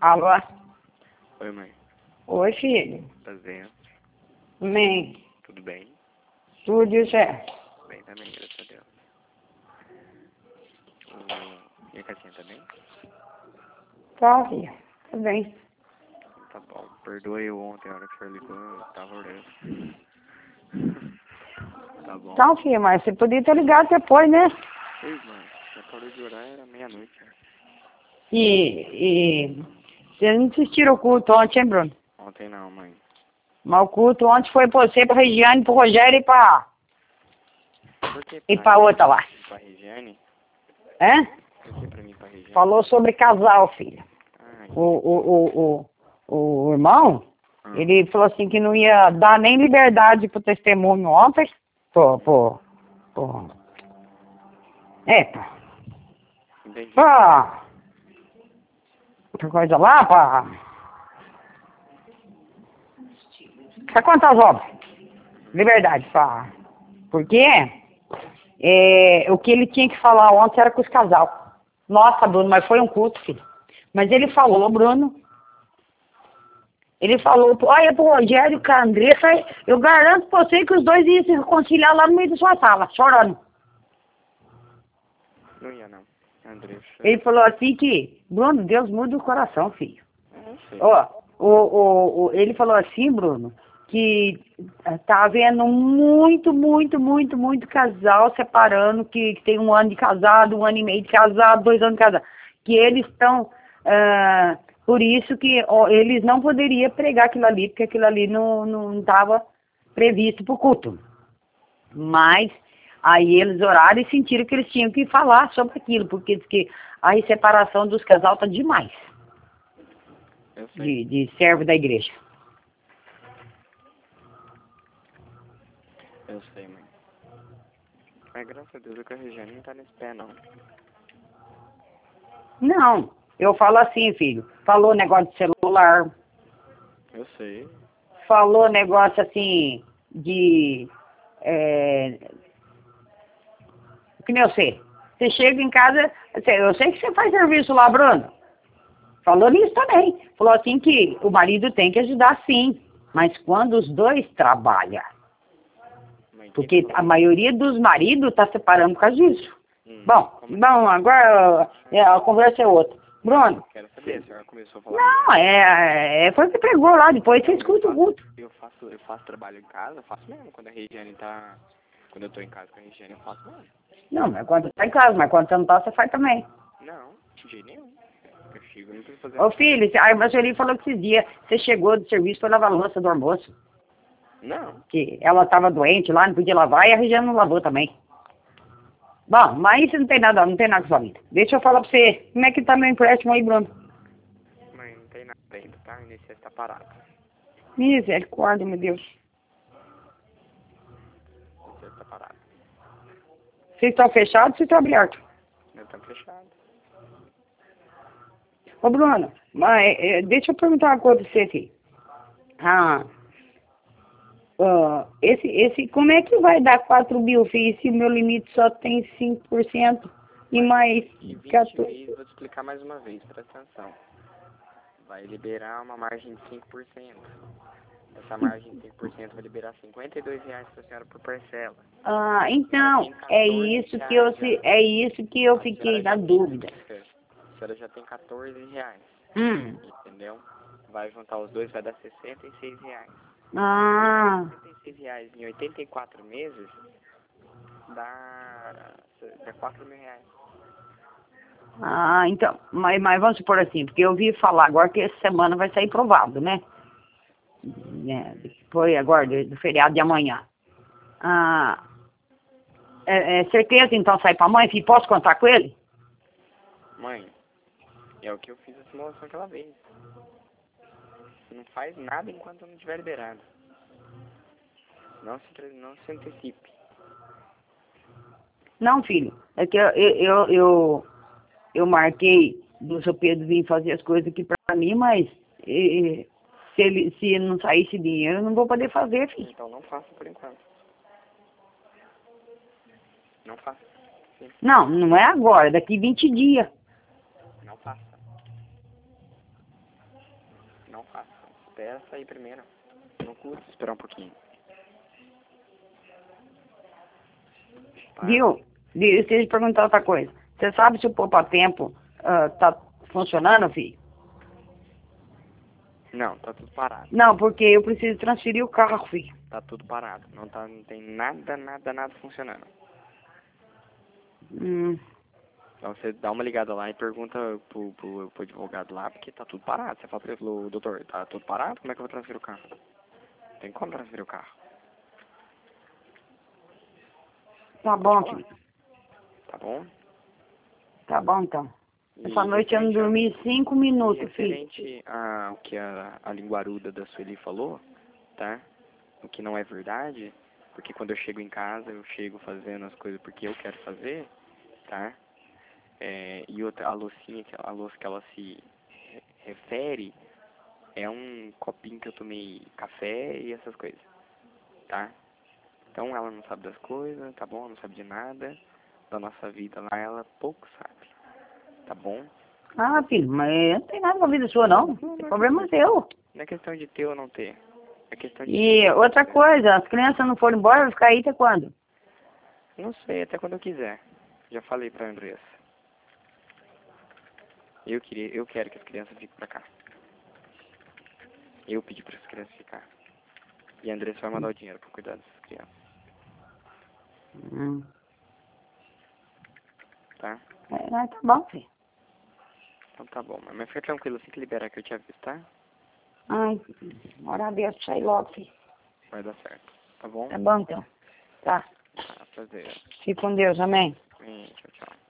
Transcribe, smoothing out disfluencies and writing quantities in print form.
Alô? Oi, mãe. Oi, filho. Prazer. Mãe, Tudo bem? tudo e Zé? Bem também, graças a Deus. Minha casinha tá bem? Tá, filho. Tá bem. Tá bom. Perdoe eu ontem, a hora que o senhor ligou, eu tava orando. Tá bom. Então, filho, mas você podia ter ligado depois, né? Ei, mãe, já parou de orar, era meia-noite. E vocês não assistiram o culto ontem, hein, Bruno? Ontem não, mãe. Mas o culto ontem foi pra você, pra Regiane, pro Rogério Por que e pra outra lá. pra Regiane? Hã? Por que pra mim, pra Regiane? Falou sobre casal, filho. Ai, O irmão, ele falou assim que não ia dar nem liberdade pro testemunho ontem. Pô. entendi. Pra outra coisa lá, pra quantas obras? Liberdade, porque o que ele tinha que falar ontem era com os casal. Nossa, Bruno, mas foi um culto, filho. Mas ele falou, Bruno. Ele falou, olha pro Rogério e com a Andressa, eu garanto pra você que os dois iam se reconciliar lá no meio da sua sala, chorando. Não ia, não. Andressa. Ele falou assim que, Bruno, Deus muda o coração, filho. Não sei. Ó, ele falou assim, Bruno, que tá havendo muito casal separando, que tem 1 ano de casado, 1 ano e meio de casado, 2 anos de casado. Que eles estão, por isso que eles não poderiam pregar aquilo ali, porque aquilo ali não estava previsto para o culto. Mas aí eles oraram e sentiram que eles tinham que falar sobre aquilo, porque diz que a separação dos casal tá demais. Eu sei. De servo da igreja. Eu sei, mãe. Mas graças a Deus que a Regiane não tá nesse pé, não. Não, eu falo assim, filho. Falou negócio de celular, Eu sei. falou negócio assim de... que nem eu sei. Você chega em casa, eu sei que você faz serviço lá, Bruno. Falou nisso também. Falou assim que o marido tem que ajudar sim, mas quando os dois trabalham. Mãe, quem Porque falou a isso? maioria dos maridos está separando por causa disso. Como Bom, agora a conversa é outra. Bruno? Quero saber, a senhora começou a falar. Não, foi o que pregou lá, depois você escuta o culto. Eu faço trabalho em casa, eu faço mesmo. Quando a Regiane tá... Quando eu tô em casa com a Regiane, eu faço mesmo. Não, mas quando você tá em casa, mas quando você não tá, você faz também. Não, de jeito nenhum. Eu chego, eu não preciso fazer Ô filho, a Marceline falou que esses dias você chegou do serviço para lavar a louça do almoço. Não. Que ela estava doente lá, não podia lavar, e a Regiane não lavou também. Bom, mas isso não tem nada com sua vida. Deixa eu falar pra você, como é que tá meu empréstimo aí, Bruno? Mãe, não tem nada ainda, tá? O INSS tá parado. Misericórdia, meu Deus. O INSS tá parado. Vocês estão fechados ou vocês estão abertos? Não tá fechado. Ô, Bruno, mas deixa eu perguntar uma coisa pra você aqui. Como é que vai dar 4 mil, filho, se meu limite só tem 5% e mais... E 20 meses, vou te explicar mais uma vez, presta atenção. Vai liberar uma margem de 5%. Essa margem de 5% vai liberar R$52 pra senhora por parcela. Então, é isso que eu fiquei na dúvida. A senhora já tem R$14. Entendeu? Vai juntar os dois, vai dar R$66. R$66 em 84 meses dá R$4.000. Então, mas vamos supor assim, porque eu ouvi falar agora que essa semana vai sair provado, né? Foi agora, do feriado de amanhã. Certeza, então, sai pra mãe, filho, posso contar com ele? Mãe, é o que eu fiz a simulação aquela vez. Não faz nada enquanto não estiver liberado. Não se antecipe. Não, filho, é que eu marquei do seu Pedro vir fazer as coisas aqui pra mim, mas se não sair esse dinheiro, eu não vou poder fazer, filho. Então não faça por enquanto. Não faça. Sim. Não é agora, daqui 20 dias. Não faça. Não faça. Espera sair primeiro. Não custa esperar um pouquinho. Tá? Viu? Deixa eu te perguntar outra coisa. Você sabe se o poupa-tempo tá funcionando, filho? Não, tá tudo parado. Não, porque eu preciso transferir o carro, filho. Tá tudo parado. Não tem nada funcionando. Então você dá uma ligada lá e pergunta pro advogado lá, porque tá tudo parado. Você fala pra ele, falou, doutor, tá tudo parado? Como é que eu vou transferir o carro? Tem como transferir o carro. Tá bom, filho. Tá bom? Tá bom, então. E Essa noite eu não dormi 5 minutos, filho. referente ao que a linguaruda da Sueli falou, tá? O que não é verdade, porque quando eu chego em casa, eu chego fazendo as coisas porque eu quero fazer, tá? E outra, a louça que ela se refere é um copinho que eu tomei café e essas coisas, tá? Então ela não sabe das coisas, tá bom? Ela não sabe de nada da nossa vida lá, ela pouco sabe, tá bom? Ah, filho, mas não tem nada com a vida sua, não. O problema é seu. Não é questão de ter ou não ter, é questão de... E outra coisa, as crianças não foram embora, vai ficar aí até quando? Não sei, até quando eu quiser. Já falei pra Andressa. Eu quero que as crianças fiquem pra cá. Eu pedi para as crianças ficar. E a Andressa vai mandar o dinheiro para cuidar dessas crianças. Tá? Tá bom, filho. Então tá bom, mas fica tranquilo, assim que liberar que eu te aviso, tá? Ai, ora a Deus, sai logo, filho. Vai dar certo, tá bom? Tá bom, então. Tá. Tá, prazer. Fique com Deus, amém. Tchau, tchau.